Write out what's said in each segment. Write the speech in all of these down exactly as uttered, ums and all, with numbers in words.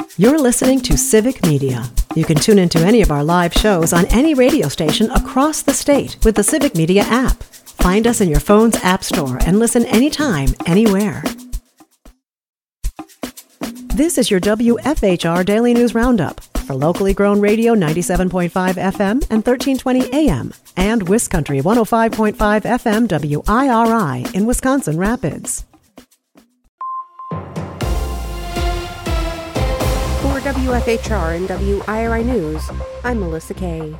You're listening to Civic Media. You can tune into any of our live shows on any radio station across the state with the Civic Media app. Find us in your phone's app store and listen anytime, anywhere. This is your W F H R Daily News Roundup for locally grown radio ninety-seven point five F M and thirteen twenty A M and WisCountry one oh five point five F M W I R I in Wisconsin Rapids. For W F H R and W I R I News, I'm Melissa Kay.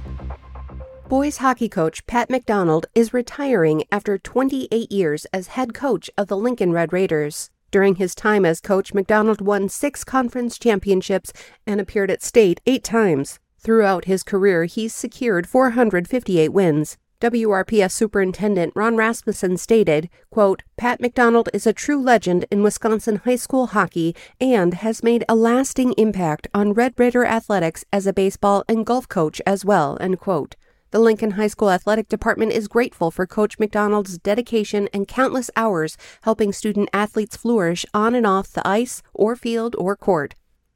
Boys hockey coach Pat McDonald is retiring after twenty-eight years as head coach of the Lincoln Red Raiders. During his time as coach, McDonald won six conference championships and appeared at state eight times. Throughout his career, he's secured four hundred fifty-eight wins. W R P S Superintendent Ron Rasmussen stated, quote, Pat McDonald is a true legend in Wisconsin high school hockey and has made a lasting impact on Red Raider athletics as a baseball and golf coach as well, end quote. The Lincoln High School Athletic Department is grateful for Coach McDonald's dedication and countless hours helping student athletes flourish on and off the ice or field or court.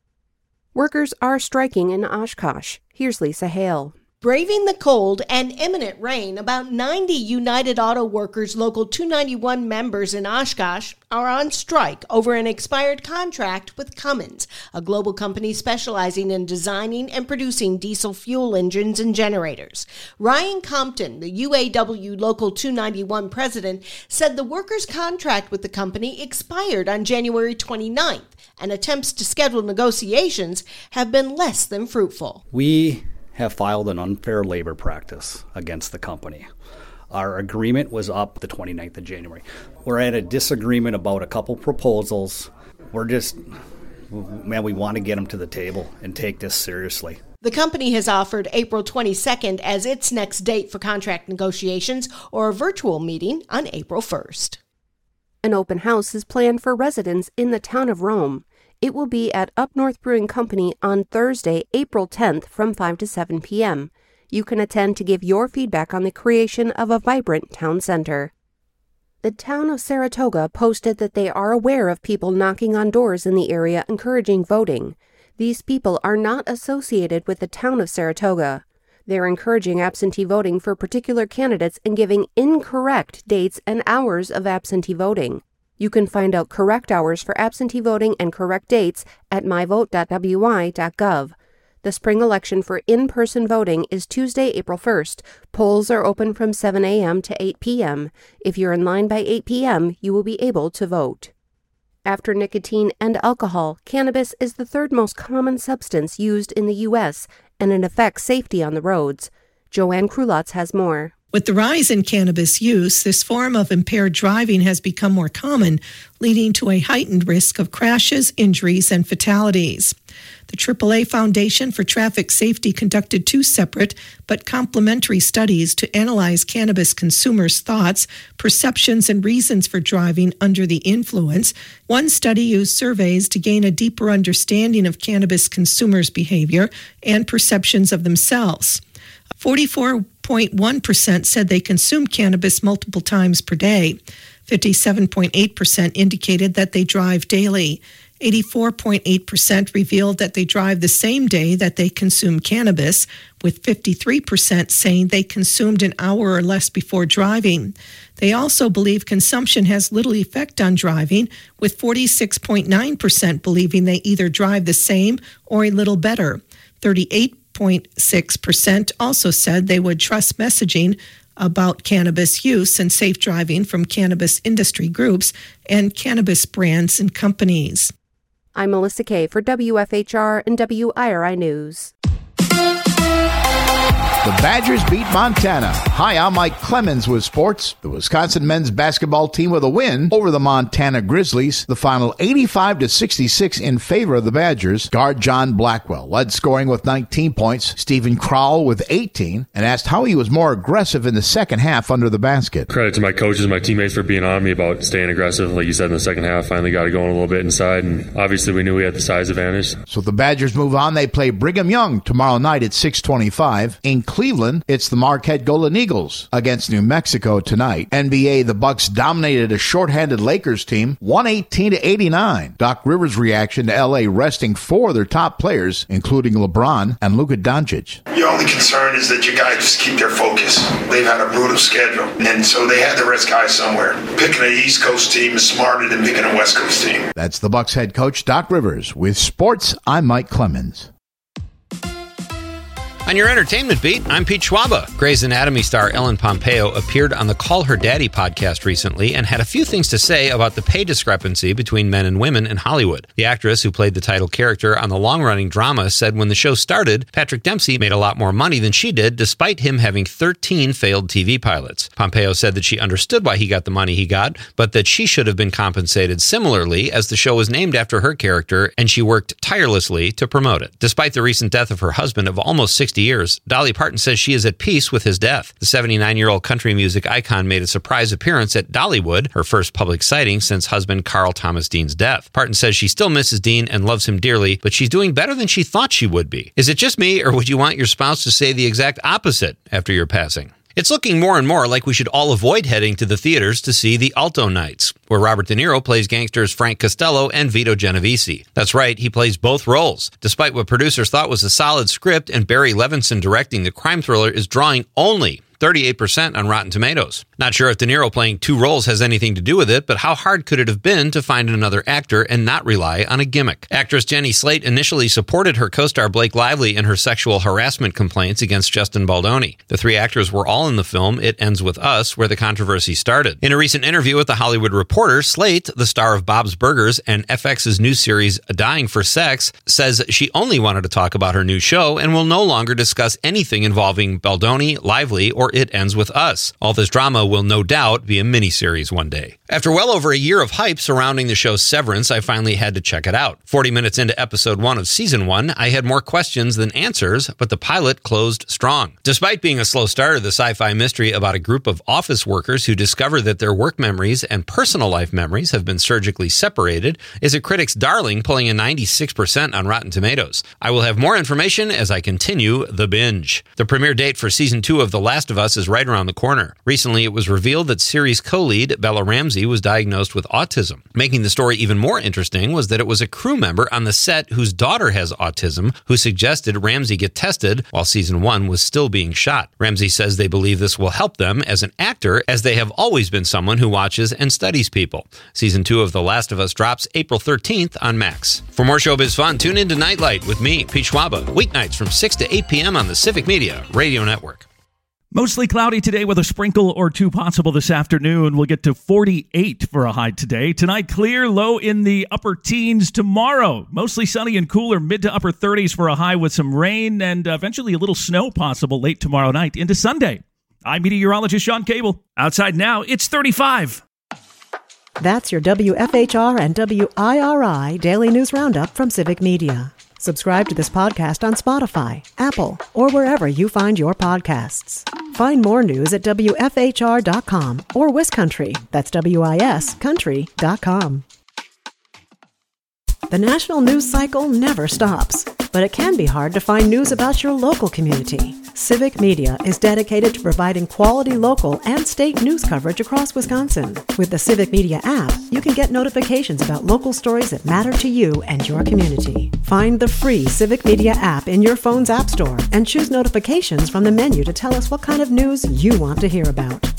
Workers are striking in Oshkosh. Here's Lisa Hale. Braving the cold and imminent rain, about ninety United Auto Workers Local two ninety-one members in Oshkosh are on strike over an expired contract with Cummins, a global company specializing in designing and producing diesel fuel engines and generators. Ryan Compton, the U A W Local two ninety-one president, said the workers' contract with the company expired on January twenty-ninth, and attempts to schedule negotiations have been less than fruitful. We have filed an unfair labor practice against the company. Our agreement was up the twenty-ninth of January. We're at a disagreement about a couple proposals. We're just, man, we want to get them to the table and take this seriously. The company has offered April twenty-second as its next date for contract negotiations, or a virtual meeting on April first. An open house is planned for residents in the town of Rome. It will be at Up North Brewing Company on Thursday, April tenth from five to seven p.m. You can attend to give your feedback on the creation of a vibrant town center. The town of Saratoga posted that they are aware of people knocking on doors in the area encouraging voting. These people are not associated with the town of Saratoga. They're encouraging absentee voting for particular candidates and giving incorrect dates and hours of absentee voting. You can find out correct hours for absentee voting and correct dates at my vote dot w i dot gov. The spring election for in-person voting is Tuesday, April first. Polls are open from seven a.m. to eight p.m. If you're in line by eight p.m., you will be able to vote. After nicotine and alcohol, cannabis is the third most common substance used in the U S, and it affects safety on the roads. Joanne Krulotz has more. With the rise in cannabis use, this form of impaired driving has become more common, leading to a heightened risk of crashes, injuries, and fatalities. The triple A Foundation for Traffic Safety conducted two separate but complementary studies to analyze cannabis consumers' thoughts, perceptions, and reasons for driving under the influence. One study used surveys to gain a deeper understanding of cannabis consumers' behavior and perceptions of themselves. forty-four point one percent said they consumed cannabis multiple times per day. fifty-seven point eight percent indicated that they drive daily. eighty-four point eight percent revealed that they drive the same day that they consume cannabis, with fifty-three percent saying they consumed an hour or less before driving. They also believe consumption has little effect on driving, with forty-six point nine percent believing they either drive the same or a little better. thirty-eight point six percent also said they would trust messaging about cannabis use and safe driving from cannabis industry groups and cannabis brands and companies. I'm Melissa Kay for W F H R and W I R I News. The Badgers beat Montana. Hi, I'm Mike Clemens with sports. The Wisconsin men's basketball team with a win over the Montana Grizzlies. The final eighty-five to sixty-six in favor of the Badgers. Guard John Blackwell led scoring with nineteen points. Stephen Crowell with eighteen, and asked how he was more aggressive in the second half under the basket. Credit to my coaches, my teammates for being on me about staying aggressive. Like you said, in the second half, finally got it going a little bit inside, and obviously we knew we had the size advantage. So the Badgers move on. They play Brigham Young tomorrow night at six twenty-five. In Cleveland, it's the Marquette Golden Eagles against New Mexico tonight. N B A, the Bucks dominated a shorthanded Lakers team, one eighteen to eighty-nine. Doc Rivers' reaction to L A resting four of their top players, including LeBron and Luka Doncic. Your only concern is that you guys just keep their focus. They've had a brutal schedule, and so they had to rest guys somewhere. Picking an East Coast team is smarter than picking a West Coast team. That's the Bucks head coach, Doc Rivers. With sports, I'm Mike Clemens. On your entertainment beat, I'm Pete Schwaba. Grey's Anatomy star Ellen Pompeo appeared on the Call Her Daddy podcast recently and had a few things to say about the pay discrepancy between men and women in Hollywood. The actress who played the title character on the long-running drama said when the show started, Patrick Dempsey made a lot more money than she did, despite him having thirteen failed T V pilots. Pompeo said that she understood why he got the money he got, but that she should have been compensated similarly, as the show was named after her character and she worked tirelessly to promote it. Despite the recent death of her husband of almost sixty years, Dolly Parton says she is at peace with his death. The seventy-nine-year-old country music icon made a surprise appearance at Dollywood, her first public sighting since husband Carl Thomas Dean's death. Parton says she still misses Dean and loves him dearly, but she's doing better than she thought she would be. Is it just me, or would you want your spouse to say the exact opposite after your passing? It's looking more and more like we should all avoid heading to the theaters to see The Alto Nights, where Robert De Niro plays gangsters Frank Costello and Vito Genovese. That's right, he plays both roles. Despite what producers thought was a solid script and Barry Levinson directing, the crime thriller is drawing only thirty-eight percent on Rotten Tomatoes. Not sure if De Niro playing two roles has anything to do with it, but how hard could it have been to find another actor and not rely on a gimmick? Actress Jenny Slate initially supported her co-star Blake Lively in her sexual harassment complaints against Justin Baldoni. The three actors were all in the film It Ends With Us, where the controversy started. In a recent interview with The Hollywood Reporter, Slate, the star of Bob's Burgers and F X's new series Dying for Sex, says she only wanted to talk about her new show and will no longer discuss anything involving Baldoni, Lively, or It Ends With Us. All this drama will no doubt be a miniseries one day. After well over a year of hype surrounding the show Severance, I finally had to check it out. forty minutes into episode one of season one, I had more questions than answers, but the pilot closed strong. Despite being a slow starter, the sci-fi mystery about a group of office workers who discover that their work memories and personal life memories have been surgically separated is a critic's darling, pulling a ninety-six percent on Rotten Tomatoes. I will have more information as I continue the binge. The premiere date for season two of The Last of Us is right around the corner. Recently, it was revealed that series co-lead Bella Ramsey was diagnosed with autism. Making the story even more interesting was that it was a crew member on the set whose daughter has autism who suggested Ramsey get tested while season one was still being shot. Ramsey says they believe this will help them as an actor, as they have always been someone who watches and studies people. Season two of The Last of Us drops April thirteenth on Max. For more showbiz fun, tune into Nightlight with me, Pete Schwaba, weeknights from six to eight p.m. on the Civic Media Radio Network. Mostly cloudy today with a sprinkle or two possible this afternoon. We'll get to forty-eight for a high today. Tonight, clear, low in the upper teens. Tomorrow, mostly sunny and cooler, mid to upper thirties for a high with some rain and eventually a little snow possible late tomorrow night into Sunday. I'm meteorologist Sean Cable. Outside now, it's thirty-five. That's your W F H R and W I R I Daily News Roundup from Civic Media. Subscribe to this podcast on Spotify, Apple, or wherever you find your podcasts. Find more news at W F H R dot com or WisCountry, that's W I S country dot com. The national news cycle never stops, but it can be hard to find news about your local community. Civic Media is dedicated to providing quality local and state news coverage across Wisconsin. With the Civic Media app, you can get notifications about local stories that matter to you and your community. Find the free Civic Media app in your phone's app store and choose notifications from the menu to tell us what kind of news you want to hear about.